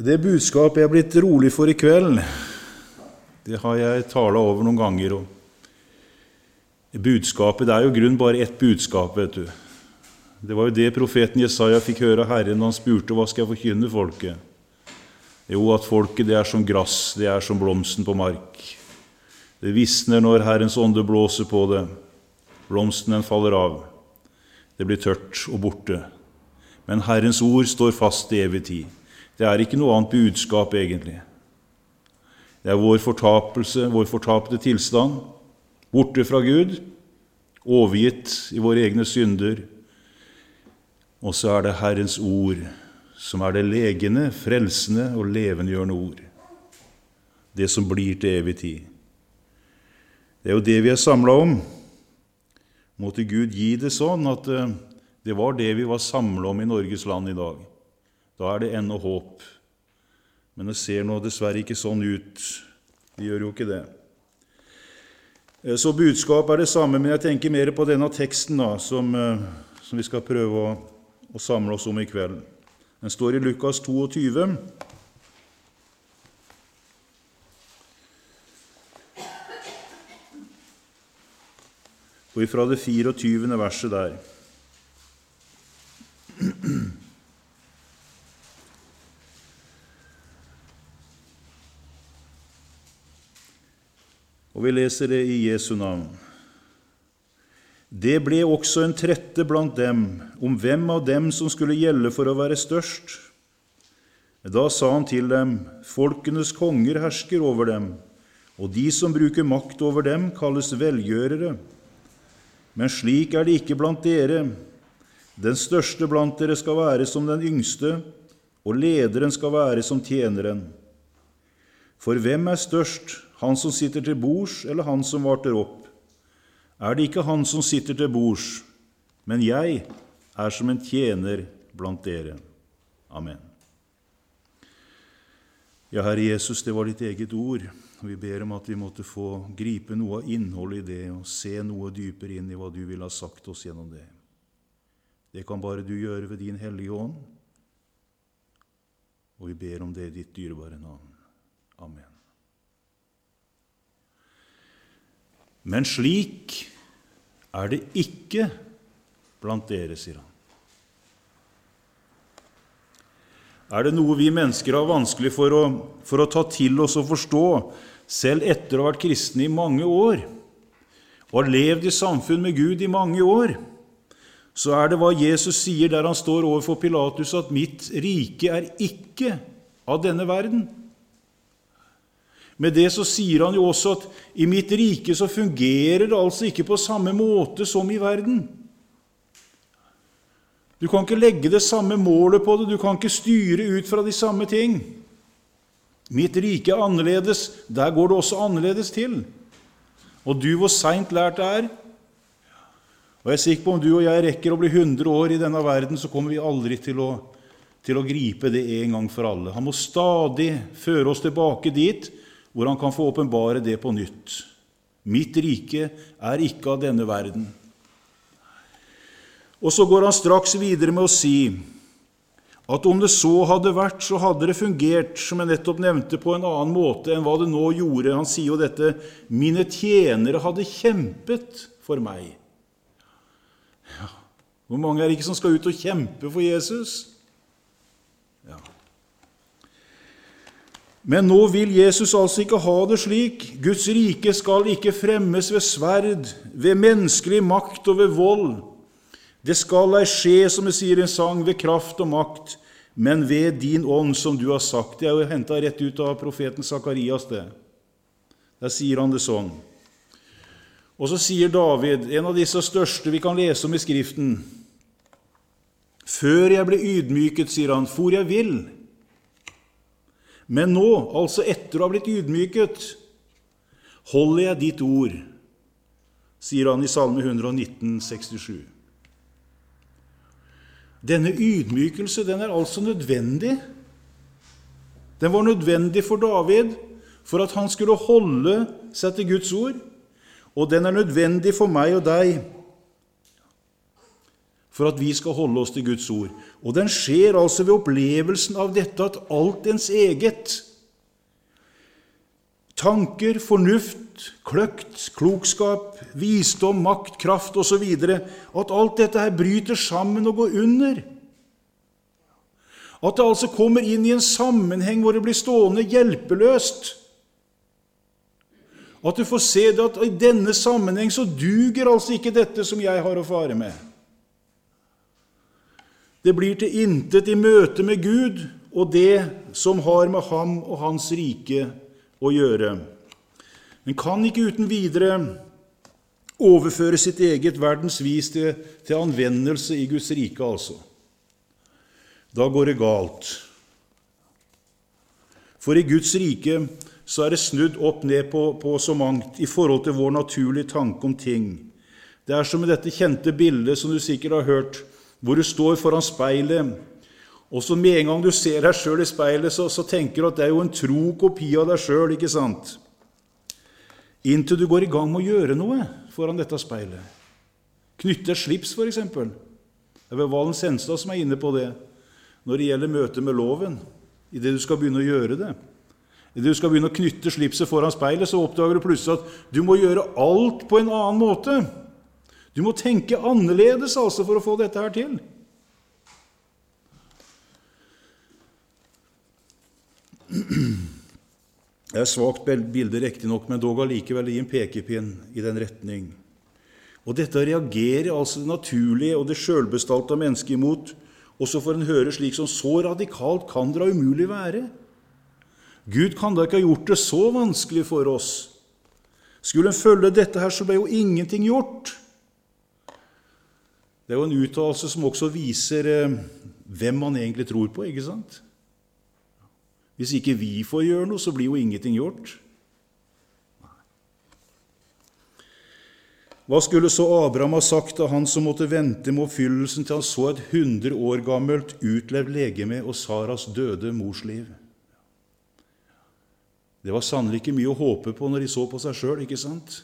Det budskapet jeg er blitt rolig for i kveld, det har jeg talet over noen ganger. Og budskapet, det er jo grunn bare ett budskap, vet du. Det var jo det profeten Jesaja fikk høre av Herren når han spurte, hva skal jeg forkynne folket? Jo, at folket det er som grass, det er som blomsten på mark. Det visner når Herrens ånde blåser på det. Blomsten den faller av. Det blir tørt og borte. Men Herrens ord står fast i evig tid. Det er ikke noe annet budskap egentlig. Det er vår fortapelse, vår fortapte tilstand, borte fra Gud, overgitt i våre egne synder. Og så er det Herrens ord, som er det legende, frelsende og levendegjørende ord. Det som blir til evig tid. Det er jo det vi er samlet om. Måtte Gud gi det sånn at det var det vi var samlet om i Norges land i dag. Da er det ennå håp. Men det ser nå dessverre ikke sånn ut. Det gjør jo ikke det. Så budskap er det samme, men jeg tenker mer på denne teksten da, som vi skal prøve å samle oss om i kveld. Den står i Lukas 22. Og ifra det 24. verset der. Og vi leser det i Jesu navn. Det ble også en trette blant dem, om hvem av dem som skulle gjelde for å være størst. Da sa han til dem, folkenes konger hersker over dem, og de som bruker makt over dem kalles velgjørere. Men slik er det ikke blant dere. Den største blant dere skal være som den yngste, og lederen skal være som tjeneren. For hvem er størst, han som sitter til bords, eller han som varter opp? Er det ikke han som sitter til bords, men jeg er som en tjener blant dere. Amen. Ja, Herre Jesus, det var ditt eget ord, og vi ber om at vi måtte få gripe noe av innholdet i det, og se noe dypere inn i hva du vil ha sagt oss gjennom det. Det kan bare du gjøre ved din hellige ånd, og vi ber om det i ditt dyrebare navn. Amen. Men slik er det ikke blant dere, sier han. Er det noe vi mennesker har vanskelig for å ta til oss og forstå, selv etter å ha vært kristne i mange år, og har levd i samfunn med Gud i mange år, så er det hva Jesus sier der han står overfor Pilatus, at mitt rike er ikke av denne verden. Med det så sier han jo også at i mitt rike så fungerer det altså ikke på samme måte som i verden. Du kan ikke legge det samme målet på det, du kan ikke styre ut fra de samme ting. Mitt rike er annerledes, der går det også annerledes til. Og du hvor sent lært det er. Og jeg er sikker på om du og jeg rekker å bli 100 år i denne verden, så kommer vi aldri til å gripe det en gang for alle. Han må stadig føre oss tilbake dit, hvor han kan få åpenbare det på nytt. Mitt rike er ikke av denne verden. Og så går han straks videre med å si at om det så hadde vært, så hadde det fungert, som jeg nettopp nevnte, på en annen måte enn hva det nå gjorde. Han sier jo dette, mine tjenere hadde kjempet for meg. Ja. Hvor mange er det ikke som skal ut og kjempe for Jesus? Ja. Men nå vil Jesus altså ikke ha det slik. Guds rike skal ikke fremmes ved sverd, ved menneskelig makt og ved vold. Det skal ei skje, som det sier i en sang, ved kraft og makt, men ved din ånd, som du har sagt. Det er jo hentet rett ut av profeten Zakarias det. Der sier han det sånn. Og så sier David, en av disse største vi kan lese om i Skriften, før jeg ble ydmyket, sier han, for jeg vil. Men nå, altså etter å ha blitt ydmyket, holder jeg ditt ord, sier han i Salme 119, 67. Denne ydmykelse, den er altså nødvendig. Den var nødvendig for David, for at han skulle holde seg til Guds ord, og den er nødvendig for meg og deg, for at vi skal holde oss til Guds ord. Og den skjer altså ved opplevelsen av dette at alt ens eget, tanker, fornuft, kløkt, klokskap, visdom, makt, kraft og så videre, at alt dette her bryter sammen og går under. At det altså kommer inn i en sammenheng hvor det blir stående hjelpeløst. At du får se det at i denne sammenheng så duger altså ikke dette som jeg har å fare med. Det blir til intet i møte med Gud og det som har med ham og hans rike å gjøre. Men kan ikke uten videre overføre sitt eget verdensvis til anvendelse i Guds rike, altså. Da går det galt. For i Guds rike så er det snudd opp ned på så mangt i forhold til vår naturlige tanke om ting. Det er som i dette kjente bildet som du sikkert har hørt, hvor du står foran speilet, og så med en gang du ser deg selv i speilet, så tenker du at det er jo en tro kopi av deg selv, ikke sant? Inntil du går i gang med å gjøre noe foran dette speilet. Knytte et slips, for eksempel. Det er vel Valen Senstad som er inne på det, når det gjelder møte med loven, i det du skal begynne å gjøre det. I det du skal begynne å knytte slipset foran speilet, så oppdager du plutselig at du må gjøre alt på en annen måte. Du må tenke annerledes altså for å få dette her til. Det er svagt bilde riktig nok, men dog allikevel i en pekepinn i den retning. Og dette reagerer altså det naturlige og det selvbestalte av mennesket imot, og så får en høre slik som så radikalt kan det da umulig være. Gud kan da ikke ha gjort det så vanskelig for oss. Skulle en følge dette her, så ble jo ingenting gjort. Det er jo en uttalelse som også viser hvem man egentlig tror på, ikke sant? Hvis ikke vi får gjøre noe, så blir jo ingenting gjort. Hva skulle så Abraham ha sagt av han som måtte vente med oppfyllelsen til han så et 100 år gammelt utlevd legeme og Saras døde mors liv? Det var sannelig ikke mye å håpe på når de så på seg selv, ikke sant?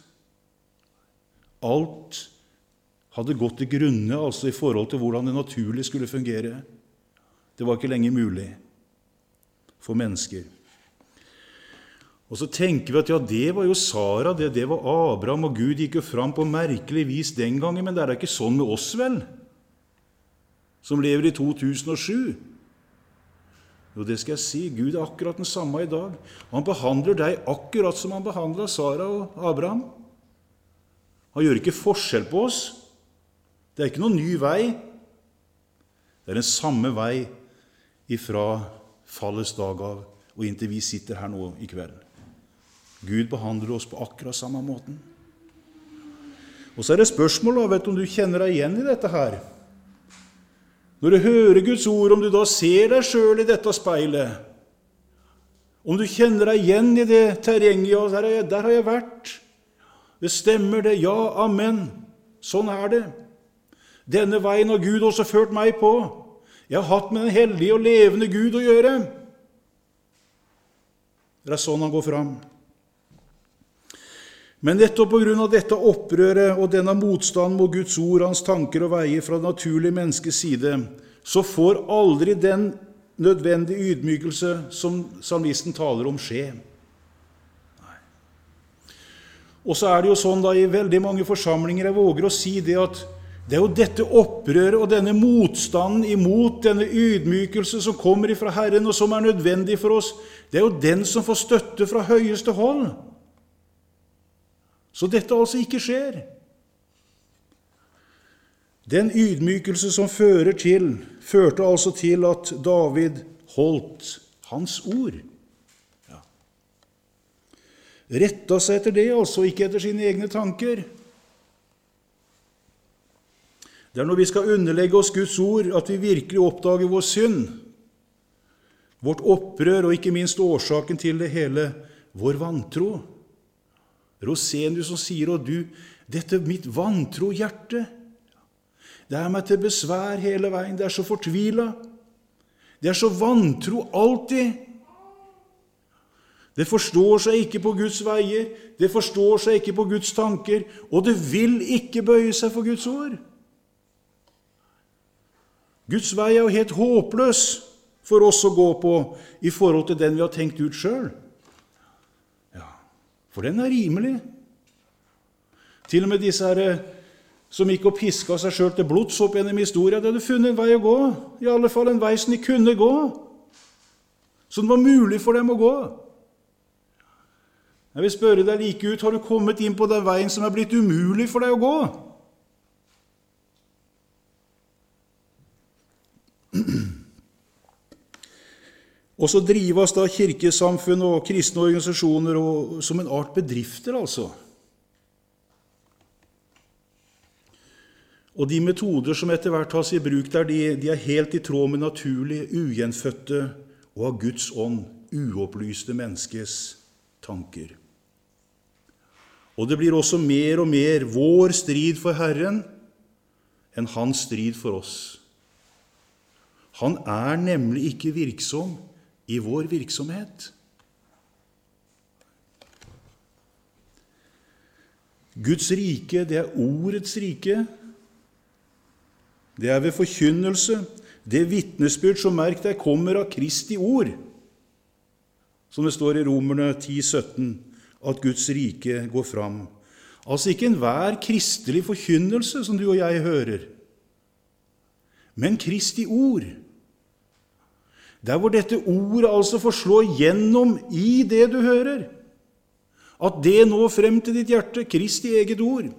Alt hadde gått til grunne, altså i forhold til hvordan det naturlig skulle fungere. Det var ikke lenger mulig for mennesker. Og så tenker vi at ja, det var jo Sara, det var Abraham, og Gud gikk jo fram på merkelig vis den gangen, men det er da ikke sånn med oss vel, som lever i 2007. Jo, det skal jeg si, Gud er akkurat den samme i dag. Han behandler deg akkurat som han behandlet Sara og Abraham. Han gjør ikke forskjell på oss. Det er ikke noen ny vei. Det er den samme vei ifra fallets dag av, og inntil vi sitter her nå i kveld. Gud behandler oss på akkurat samme måten. Og så er det spørsmål, vet du, om du kjenner deg igjen i dette her. Når du hører Guds ord, om du da ser deg selv i dette speilet, om du kjenner deg igjen i det terrenget, ja, der har jeg vært. Det stemmer det, ja, amen. Sånn er det. Denne veien har Gud også ført meg på. Jeg har hatt med den hellige og levende Gud å gjøre. Det er sånn han går fram. Men nettopp på grunn av dette opprøret og denne motstand mot Guds ord, hans tanker og veier fra det naturlige menneskets side, så får aldri den nødvendige ydmykelse som salmisten taler om skje. Nei. Og så er det jo sånn da i veldig mange forsamlinger, jeg våger å si det at det er jo dette opprøret og denne motstanden imot denne ydmykelse som kommer fra Herren og som er nødvendig for oss, det er jo den som får støtte fra høyeste hold. Så dette altså ikke skjer. Den ydmykelse som førte altså til at David holdt hans ord. Ja. Rettet seg etter det, altså ikke etter sine egne tanker. Det er når vi skal underlegge oss Guds ord at vi virkelig oppdager vår synd, vårt opprør og ikke minst årsaken til det hele, vår vantro. Rosenius som sier, og du, dette mitt vantro hjerte, det er meg til besvær hele veien, det er så fortvilet, det er så vantro alltid. Det forstår seg ikke på Guds veier, det forstår seg ikke på Guds tanker, og det vil ikke bøye seg for Guds ord. Guds vei er jo helt håpløs for oss å gå på i forhold til den vi har tenkt ut selv. Ja, for den er rimelig. Til og med disse her som gikk og pisket seg selv til blods opp gjennom historien, de hadde funnet en vei å gå, i alle fall en vei som de kunne gå, som det var mulig for dem å gå. Jeg vil spørre deg like ut, har du kommet inn på den veien som er blitt umulig for deg å gå? Og så drives da kirkesamfunn og kristne organisasjoner som en art bedrifter, altså. Og de metoder som etter hvert tas i bruk der, de er helt i tråd med naturlige, ugjenfødte og av Guds ånd uopplyste menneskes tanker. Og det blir også mer og mer vår strid for Herren enn hans strid for oss. Han er nemlig ikke virksom i vår virksomhet. Guds rike, det er ordets rike. Det er ved forkynnelse, det vitnesbyrd som merk deg kommer av Kristi ord, som det står i Romerne 10:17, at Guds rike går fram. Altså ikke enhver kristelig forkynnelse som du og jeg hører, men Kristi ord. Der hvor dette ordet altså får slå gjennom i det du hører, at det når frem til ditt hjerte, Kristi eget ord.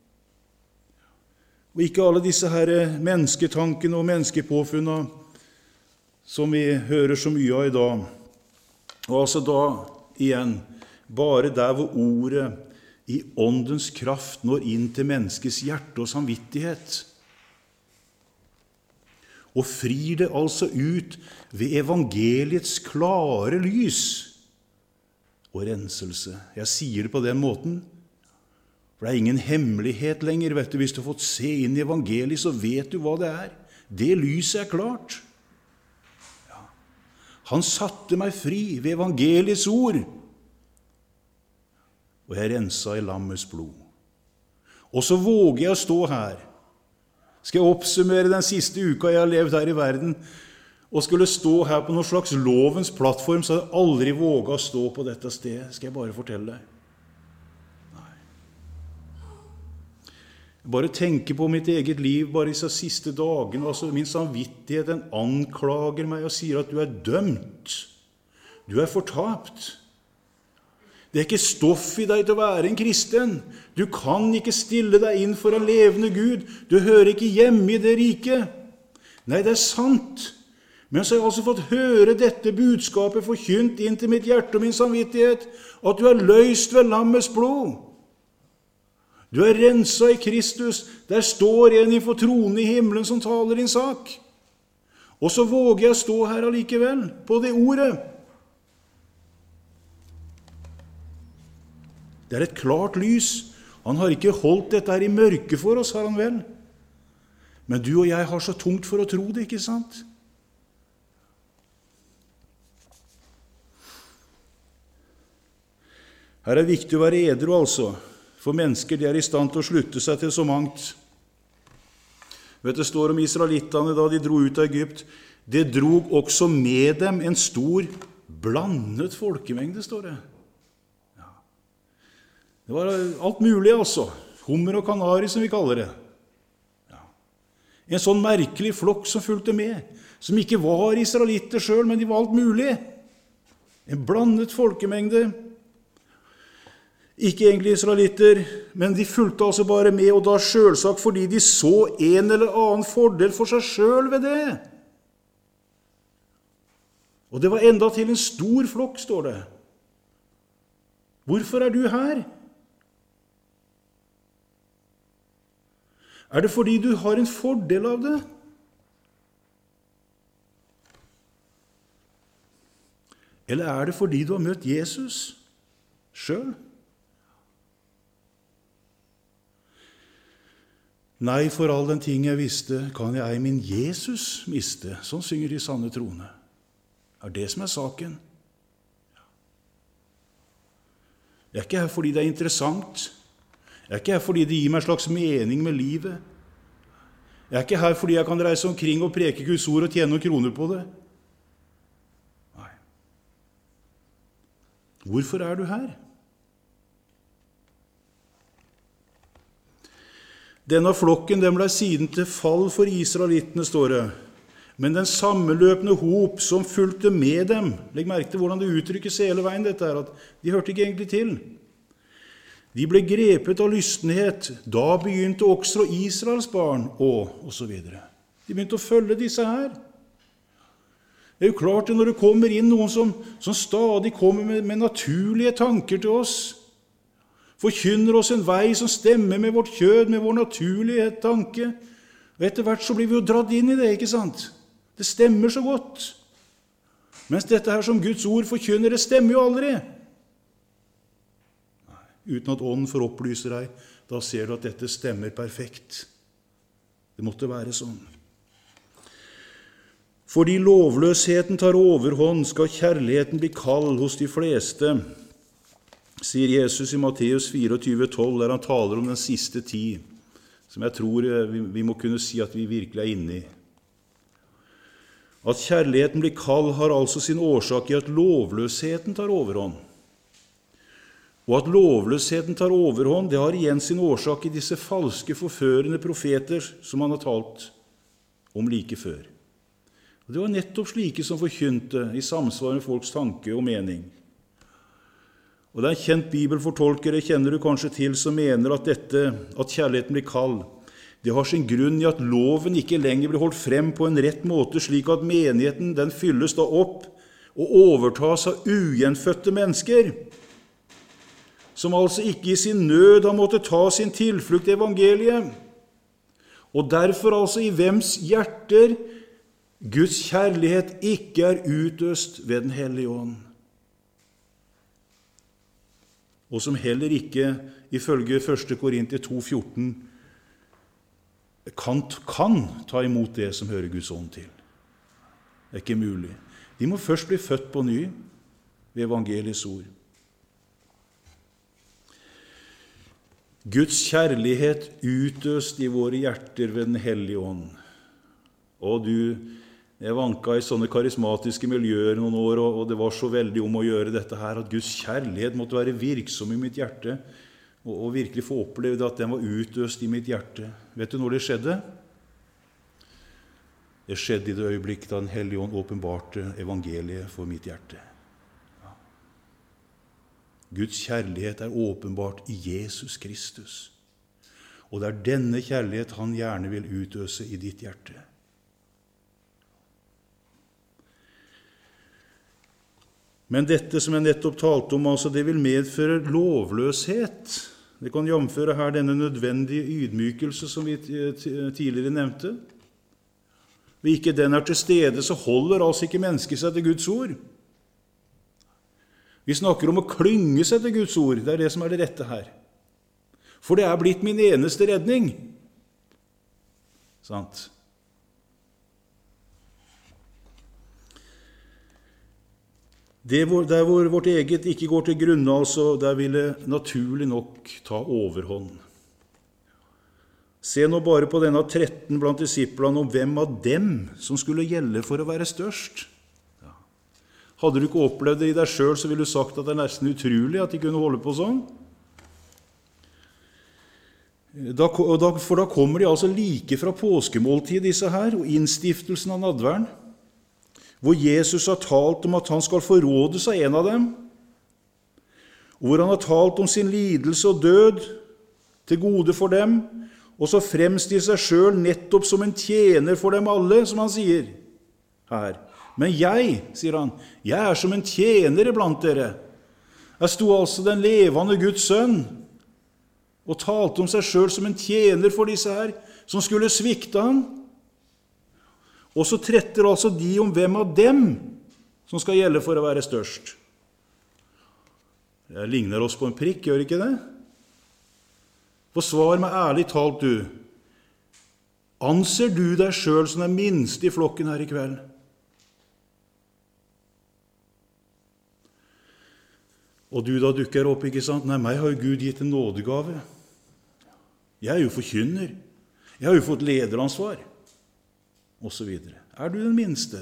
Og ikke alle disse her mennesketankene og menneskepåfunnene som vi hører så mye av i dag. Og altså da, igjen, bare der hvor ordet i åndens kraft når inn til menneskets hjerte og samvittighet, og frir det altså ut ved evangeliets klare lys og renselse. Jeg sier det på den måten, for det er ingen hemmelighet lenger, vet du. Hvis du har fått se inn i evangeliet, så vet du hva det er. Det lyset er klart. Ja. Han satte meg fri ved evangeliets ord, og jeg rensa i lammets blod. Og så våger jeg å stå her. Skal jeg oppsummere den siste uka jeg har levd her i verden, og skulle stå her på noen slags lovens plattform, så hadde jeg aldri våget å stå på dette stedet, skal jeg bare fortelle deg. Bare tenke på mitt eget liv, bare disse siste dagene, altså min samvittighet, den anklager meg og sier at du er dømt, du er fortapt. Det er ikke stoff i deg til å være en kristen. Du kan ikke stille deg inn for en levende Gud. Du hører ikke hjemme i det riket. Nei, det er sant. Men så har jeg altså fått høre dette budskapet forkynt inn til mitt hjerte og min samvittighet, at du er løst ved lammets blod. Du er renset i Kristus. Der står en innenfor tronen i himmelen som taler din sak. Og så våger jeg stå her allikevel, på det ordet. Det er et klart lys. Han har ikke holdt dette her i mørke for oss, har han vel? Men du og jeg har så tungt for å tro det, ikke sant? Her er det viktig å være edru, altså. For mennesker, de er i stand til å slutte seg til så mangt. Vet du, det står om israelittene da de dro ut av Egypt. Det drog også med dem en stor blandet folkemengde, står det. Ja. Det var alt mulig, altså. Hummer og kanari, som vi kaller det. Ja. En sånn merkelig flokk som fulgte med, som ikke var israelitter selv, men de var alt mulig. En blandet folkemengde. Ikke egentlig israelitter, men de fulgte altså bare med, og da selvsagt fordi de så en eller annen fordel for seg selv ved det. Og det var enda til en stor flokk, står det. Hvorfor er du her? Er det fordi du har en fordel av det? Eller er det fordi du har møtt Jesus selv? Nei, for all den ting jeg visste, kan jeg min Jesus miste. Sånn synger de sanne troende. Det er det som er saken. Jeg er ikke her fordi det er interessant. Jeg er ikke her fordi det gir meg en slags mening med livet. Jeg er ikke her fordi jeg kan reise omkring og preke Guds ord og tjene noen kroner på det. Nei. Hvorfor er du her? Denne flokken den ble siden til fall for israelittene, står det. Men den sammenløpende hop som fulgte med dem, legg merke til hvordan det uttrykkes hele veien dette her, at de hørte ikke egentlig til. De ble grepet av lystenhet, da begynte også Israels barn, og så videre. De begynte å følge disse her. Det er jo klart at når det kommer inn noen som stadig kommer med naturlige tanker til oss, forkynner oss en vei som stemmer med vårt kjød, med vår naturlige tanke, og etter hvert så blir vi jo dratt inn i det, ikke sant? Det stemmer så godt. Mens dette her som Guds ord forkynner, det stemmer jo aldri. Uten at ånden får opplyse deg, da ser du at dette stemmer perfekt. Det måtte være sånn. Fordi lovløsheten tar overhånd, skal kjærligheten bli kald hos de fleste, sier Jesus i Matteus 24,12, der han taler om den siste tid, som jeg tror vi må kunne si at vi virkelig er inne i. At kjærligheten blir kald har altså sin årsak i at lovløsheten tar overhånd. Og at lovløsheten tar overhånd, det har igjen sin årsak i disse falske forførende profeter som han har talt om like før. Og det var nettopp slike som forkynte i samsvar med folks tanke og mening. Og det er en kjent bibelfortolker, det kjenner du kanskje til, som mener at kjærligheten blir kald. Det har sin grunn i at loven ikke lenger blir holdt frem på en rett måte, slik at menigheten den fylles da opp og overtas av ugjenfødte mennesker, som altså ikke i sin nød har måttet ta sin tilflukt i evangeliet, og derfor altså i hvems hjerter Guds kjærlighet ikke er utøst ved den hellige ånd, og som heller ikke, ifølge 1. Korinter 2,14, kan ta imot det som hører Guds ånd til. Det er ikke mulig. De må først bli født på ny ved evangeliets ord. Guds kjærlighet utøst i våre hjerter ved den hellige ånd. Og jeg vanka i sånne karismatiske miljøer noen år, og det var så veldig om å gjøre dette her, at Guds kjærlighet måtte være virksom i mitt hjerte, og virkelig få oppleve at den var utøst i mitt hjerte. Vet du når det skjedde? Det skjedde i det øyeblikk da den hellige ånd åpenbarte evangeliet for mitt hjerte. Guds kjærlighet er åpenbart i Jesus Kristus. Og det er denne kjærlighet han gjerne vil utøse i ditt hjerte. Men dette som jeg nettopp talte om, altså det vil medføre lovløshet. Det kan jamføre her denne nødvendige ydmykelse som vi tidligere nevnte. Hvis ikke den er til stede, så holder altså ikke mennesket seg til Guds ord. Vi snakker om å klynge seg til Guds ord. Det er det som er det rette her. For det er blitt min eneste redning. Sant? Der hvor vårt eget ikke går til grunne, altså, der vil det naturlig nok ta overhånd. Se nå bare på denne 13 blant disiplene om hvem av dem som skulle gjelde for å være størst. Hadde du ikke opplevd det i deg selv, så ville du sagt at det er nesten utrolig at de kunne holde på sånn. For da kommer de altså like fra påskemåltid, disse her, og innstiftelsen av nadværen, hvor Jesus har talt om at han skal forrådes av en av dem, og hvor han har talt om sin lidelse og død til gode for dem, og så fremstiller seg selv nettopp som en tjener for dem alle, som han sier her. Men jeg, sier han, jeg er som en tjener iblant dere. Jeg sto altså den levende Guds sønn, og talte om seg selv som en tjener for disse her, som skulle svikte han. Og så tretter altså de om hvem av dem som skal gjelde for å være størst. Det ligner oss på en prikk, gjør ikke det? For svar meg ærlig talt, du. Anser du deg selv som den minste i flokken her i kveld? Og du da dukker opp, ikke sant? Nei, meg har jo Gud gitt en nådegave. Jeg er jo forkynner. Jeg har jo fått lederansvar, og så videre. Er du den minste?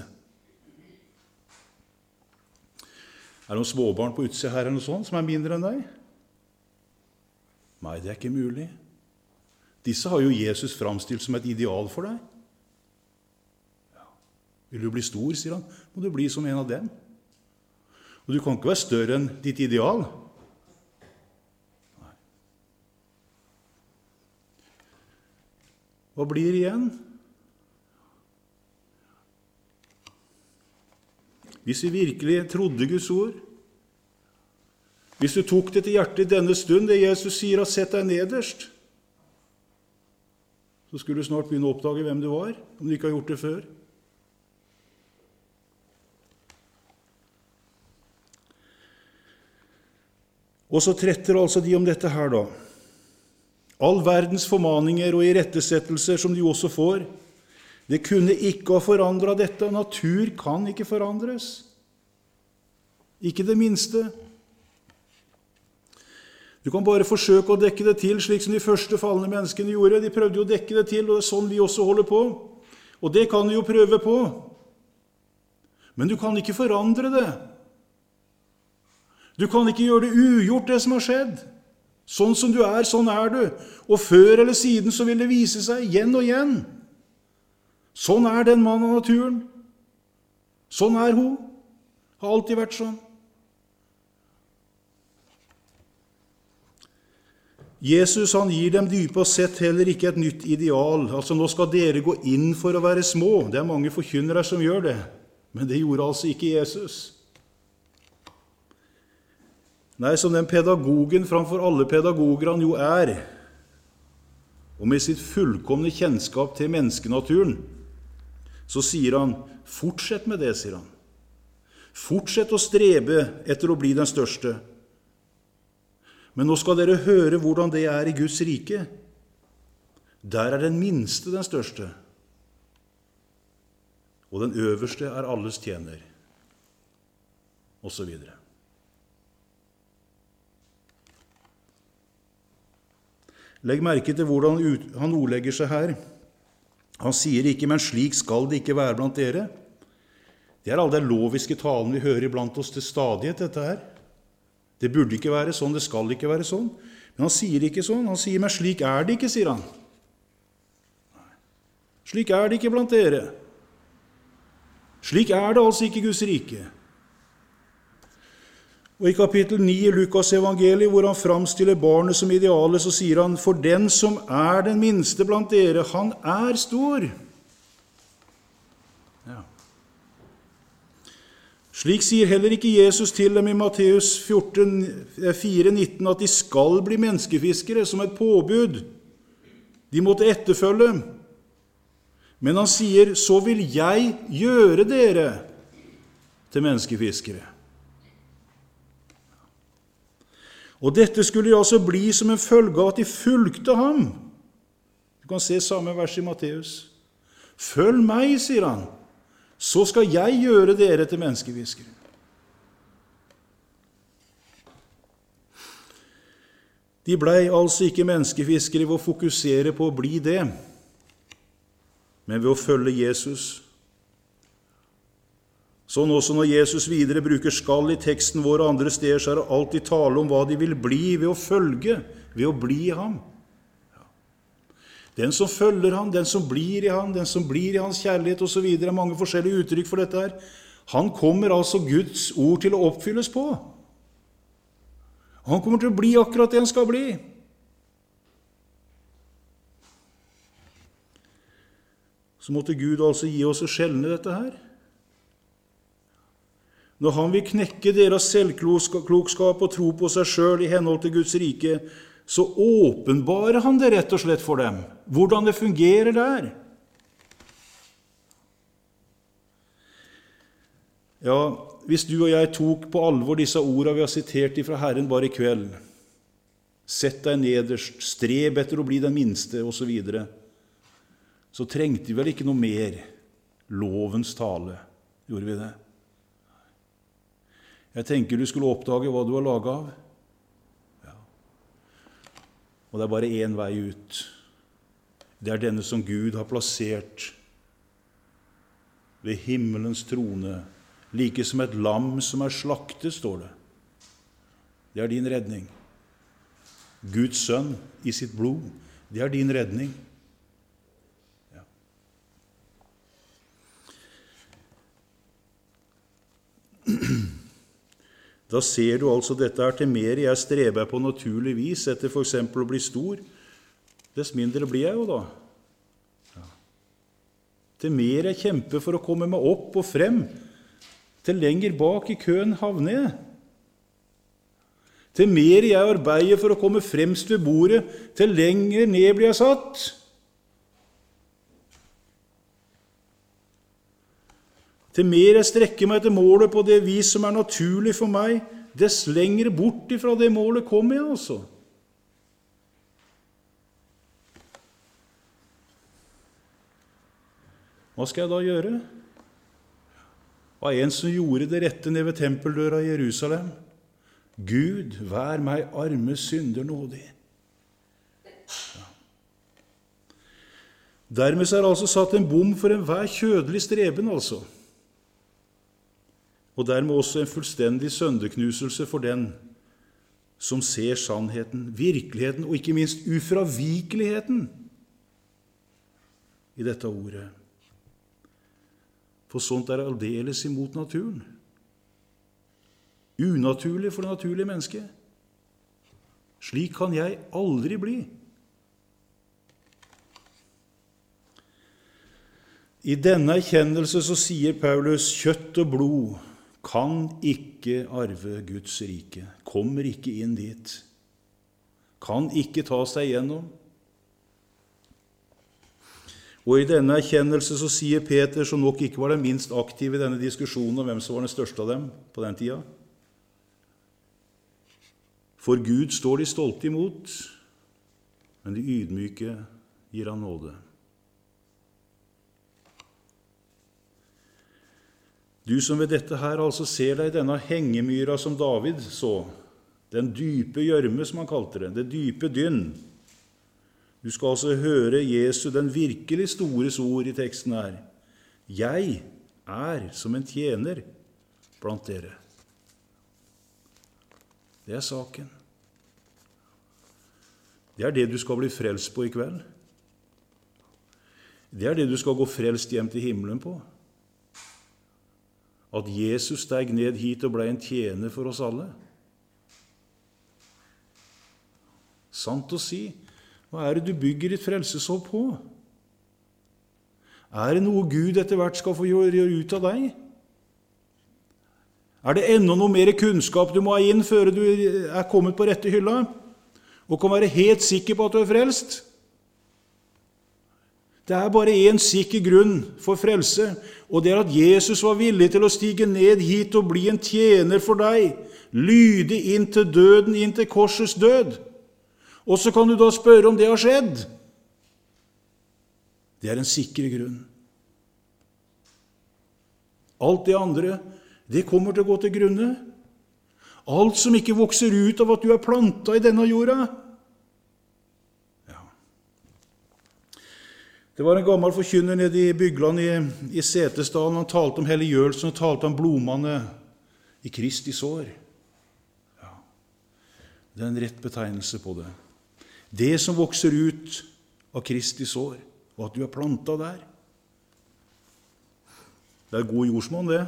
Er det noen småbarn på utsida her eller noe sånt som er mindre enn deg? Nei, det er ikke mulig. Disse har jo Jesus framstilt som et ideal for deg. Ja. Vil du bli stor, sier han, må du bli som en av dem. Og du kan ikke være større enn ditt ideal. Nei. Hva blir igjen? Hvis vi virkelig trodde Guds ord, hvis du tok det til hjertet i denne stund, det Jesus sier at sett deg nederst, så skulle du snart begynne å oppdage hvem du var, om du ikke har gjort det før. Og så tretter altså de om dette her da. All verdens formaninger og irettesettelser som de også får, det kunne ikke ha forandret dette. Natur kan ikke forandres. Ikke det minste. Du kan bare forsøke å dekke det til, slik som de første falne menneskene gjorde. De prøvde jo å dekke det til, og det er sånn vi også holder på. Og det kan du jo prøve på. Men du kan ikke forandre det. Du kan ikke gjøre det ugjort, det som har skjedd. Sånn som du er, sånn er du. Og før eller siden så vil det vise seg igjen og igjen. Sånn er den mannen av naturen. Sånn er hun. Har alltid vært sånn. Jesus han gir dem dypest sett heller ikke et nytt ideal. Altså nå skal dere gå inn for å være små. Det er mange forkynnere som gjør det. Men det gjorde altså ikke Jesus. Nei, som den pedagogen framfor alle pedagoger han jo er, og med sitt fullkomne kjennskap til menneskenaturen, så sier han, fortsett med det, sier han. Fortsett å strebe etter å bli den største. Men nå skal dere høre hvordan det er i Guds rike. Der er den minste den største, og den øverste er alles tjener, og så videre. Legg merke til hvordan han ordlegger seg her. Han sier ikke, men slik skal det ikke være blant dere. Det er all den loviske talen vi hører blant oss til stadighet, dette her. Det burde ikke være sånn, det skal ikke være sånn. Men han sier ikke sånn, han sier, men slik er det ikke, sier han. Slik er det ikke blant dere. Slik er det altså ikke i Guds rike. Og i kapittel 9 i Lukas evangeliet, hvor han framstiller barnet som ideale, så sier han, for den som er den minste blant dere, han er stor. Ja. Slik sier heller ikke Jesus til dem i Matteus 4:19 at de skal bli menneskefiskere som et påbud. De måtte etterfølge. Men han sier, så vil jeg gjøre dere til menneskefiskere. Og dette skulle altså bli som en følge av at de fulgte ham. Du kan se samme vers i Matteus. Følg meg, sier han, så skal jeg gjøre dere til menneskefiskere. De blei altså ikke menneskefiskere ved å fokusere på å bli det, men ved å følge Jesus. Sånn også når Jesus videre bruker skal i teksten vår og andre steder, så er det alltid tale om hva de vil bli ved å følge, ved å bli i ham. Den som følger ham, den som blir i ham, den som blir i hans kjærlighet og så videre, mange forskjellige uttrykk for dette her. Han kommer altså Guds ord til å oppfylles på. Han kommer til å bli akkurat det han skal bli. Så måtte Gud altså gi oss å skjelne dette her. Når han vil knekke deres selvklokskap og tro på seg selv i henhold til Guds rike, så åpenbarer han det rett og slett for dem, hvordan det fungerer der. Ja, hvis du og jeg tok på alvor disse ordene vi har sitert fra Herren bare i kveld, sett deg nederst, streb etter å bli den minste, og så videre, så trengte vi vel ikke noe mer lovens tale, gjorde vi det? Jeg tenker du skulle oppdage hva du har laget av. Ja. Og det er bare én vei ut. det er denne som Gud har plassert ved himmelens trone, like som et lam som er slaktet, står det. Det er din redning. Guds sønn i sitt blod, det er din redning. Ja. Da ser du altså dette her, til mer jeg streber på naturlig vis etter for eksempel å bli stor, dess mindre blir jeg jo da. Ja. Til mer jeg kjemper for å komme meg opp og frem, til lenger bak i køen havner jeg. Til mer jeg arbeider for å komme fremst ved bordet, til lenger ned blir jeg satt. Til mer jeg strekker meg til målet på det vis som er naturlig for meg, dess lenger bort ifra det målet kommer jeg altså. Hva skal jeg da gjøre? Det var en som gjorde det rette ned ved tempeldøra i Jerusalem. Gud, vær meg arme synder nådig. Ja. Dermed er altså satt en bom for enhver kjødelig streben, altså. Og dermed også en fullstendig sønderknuselse for den som ser sannheten, virkeligheten og ikke minst ufravikeligheten i dette ordet. For sånt er aldeles imot naturen. Unaturlig for det naturlige mennesket. Slik kan jeg aldri bli. I denne erkjennelse så sier Paulus, kjøtt og blod kan ikke arve Guds rike, kommer ikke inn dit, kan ikke ta seg gjennom. Og i denne erkjennelse så sier Peter, som nok ikke var den minst aktive i denne diskusjonen om hvem som var den største av dem på den tida, for Gud står de stolte imot, men de ydmyke gir han nåde. Du som ved dette her altså ser deg denne hengemyra som David så, den dype gjørme som han kalte det, det dype dynn. Du skal altså høre Jesu, den virkelig stores ord i teksten her. Jeg er som en tjener blant dere. Det er saken. Det er det du skal bli frelst på i kveld. Det er det du skal gå frelst hjem til himmelen på. At Jesus steg ned hit og ble en tjener for oss alle. Sant å si, hva er det du bygger ditt frelseshåp på? Er det noe Gud etter hvert skal få gjøre ut av deg? Er det enda noe mer kunnskap du må ha inn før du er kommet på rette hylla, og kan være helt sikker på at du er frelst? Det er bare en sikker grunn for frelse, og det er at Jesus var villig til å stige ned hit og bli en tjener for deg, lydig inn til døden, inn til korsets død. Og så kan du da spørre om det har skjedd. Det er en sikker grunn. Alt det andre, det kommer til å gå til grunne. Alt som ikke vokser ut av at du er plantet i denne jorda. Ja. Det var en gammel forkynner nede i Bygland i Setesdalen. Han talte om helliggjørelsen og talte om blomene i Kristi sår. Ja. Det er en rett betegnelse på det. Det som vokser ut av Kristi sår, og at du er plantet der. Det er god jordsmonn, det.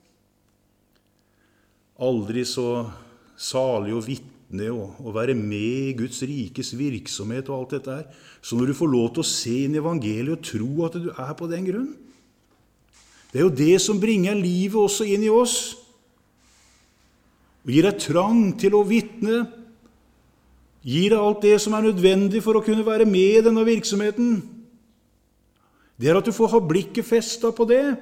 Aldri så salig og vitne og være med i Guds rikes virksomhet og alt dette her. Så når du får lov til å se inn i evangeliet og tro at du er på den grunn, det er jo det som bringer livet også inn i oss. Og gir deg trang til å vitne, gir deg alt det som er nødvendig for å kunne være med i denne virksomheten. Det er at du får ha blikket festet på det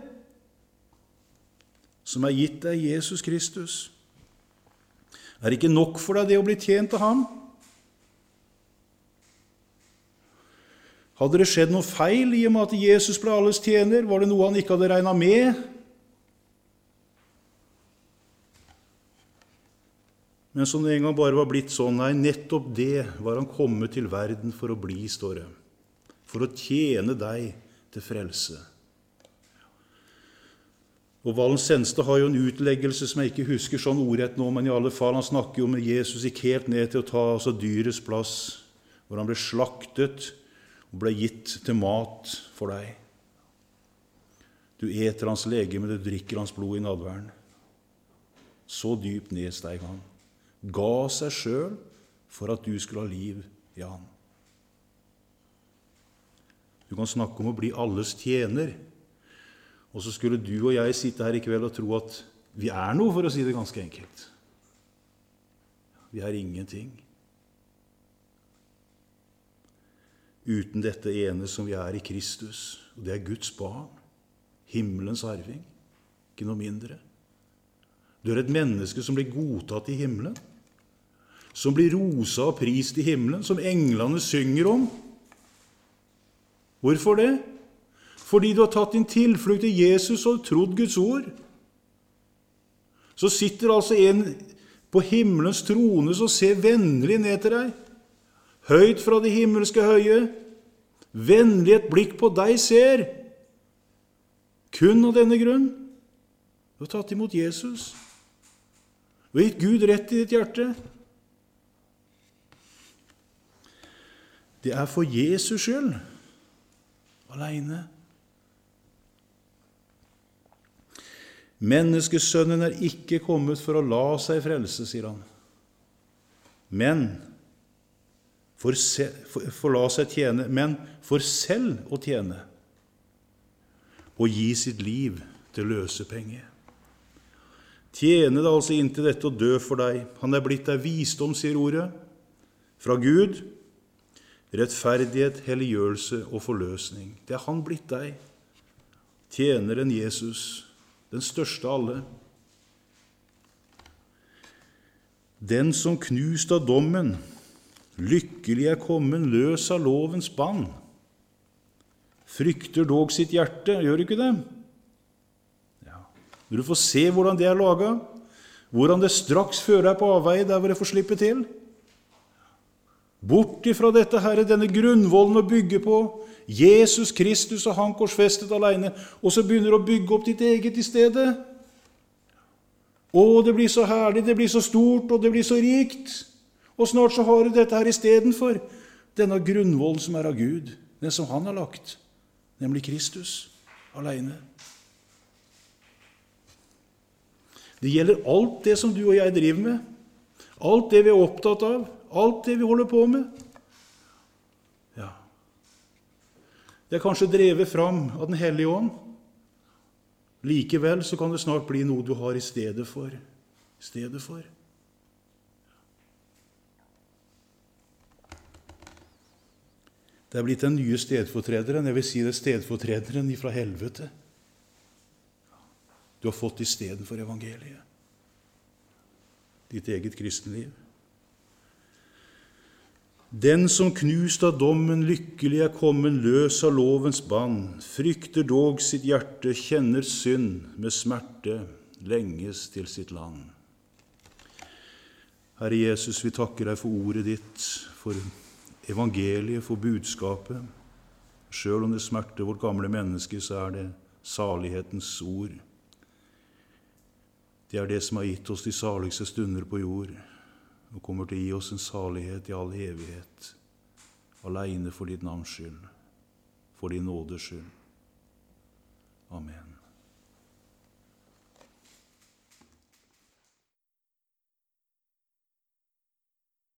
som er gitt deg Jesus Kristus. Er det ikke nok for deg det å bli tjent av ham? Hadde det skjedd noe feil i og med at Jesus ble alles tjener? Var det noe han ikke hadde regnet med? Men som det en gang bare var blitt sånn, nei, nettopp det var han kommet til verden for å bli, står det. for å tjene deg til frelse. Og Valen Senstad har jo en utleggelse som jeg ikke husker sånn ordrett nå, men i alle fall han snakker jo om Jesus gikk helt ned til å ta altså dyrets plass, hvor han ble slaktet og ble gitt til mat for deg. Du eter hans legeme, du drikker hans blod i nadværen. Så dypt nedsteg han. Ga seg selv for at du skulle ha liv i han. Du kan snakke om å bli alles tjener. Og så skulle du og jeg sitte her i kveld og tro at vi er noe, for å si det ganske enkelt. Vi er ingenting. Uten dette ene som vi er i Kristus, og det er Guds barn, himmelens arving, ikke noe mindre. Du er et menneske som blir godtatt i himmelen, som blir rosa og prist i himmelen, som englene synger om. Hvorfor det? Fordi du har tatt din tilflukt til Jesus og trodd Guds ord. Så sitter altså en på himmelens trone som ser vennlig ned til deg, høyt fra det himmelske høye, vennlig et blikk på deg ser, kun av denne grunn. Du har tatt imot Jesus. Du har gitt Gud rett i ditt hjerte. Det er for Jesus skyld, alene. Menneskesønnen er ikke kommet for å la seg frelse, sier han, men for la seg tjene, men for selv å tjene, og gi sitt liv til løsepenge. Tjene det altså inntil dette og dø for deg. Han er blitt deg visdom, sier ordet, fra Gud, rettferdighet, helliggjørelse og forløsning. Det er han blitt deg, tjeneren Jesus, den største av alle. Den som knust av dommen, lykkelig er kommet løs av lovens bann, frykter dog sitt hjerte, gjør du ikke det? Ja. Når du får se hvordan det er laget, hvordan det straks fører deg på avveie der hvor det får slippe til. Bort ifra dette Herre, denne grunnvollen å bygge på, Jesus Kristus og han korsfestet alene, og så begynner du å bygge opp ditt eget i stedet. Å, det blir så herlig, det blir så stort, og det blir så rikt. Og snart så har du dette her i stedet for denne grunnvollen som er av Gud, den som han har lagt, nemlig Kristus alene. Det gjelder alt det som du og jeg driver med, alt det vi er opptatt av, alt det vi holder på med. Ja. Det er kanskje drevet fram av Den hellige ånd. Likevel så kan det snart bli noe du har i stedet for. Det er blitt den nye stedfortrederen, jeg vil si det stedfortrederen fra helvete. Du har fått i stedet for evangeliet. Ditt eget kristenliv. Den som knust av dommen lykkelig er kommet løs av lovens bann, frykter dog sitt hjerte, kjenner synd med smerte, lenges til sitt land. Herre Jesus, vi takker deg for ordet ditt, for evangeliet, for budskapet. Selv om det smerter vårt gamle menneske, så er det salighetens ord. Det er det som har gitt oss de saligste stunder på jord, og kommer til å gi oss en salighet i all evighet, alene for ditt navns skyld, for din nådes skyld. Amen.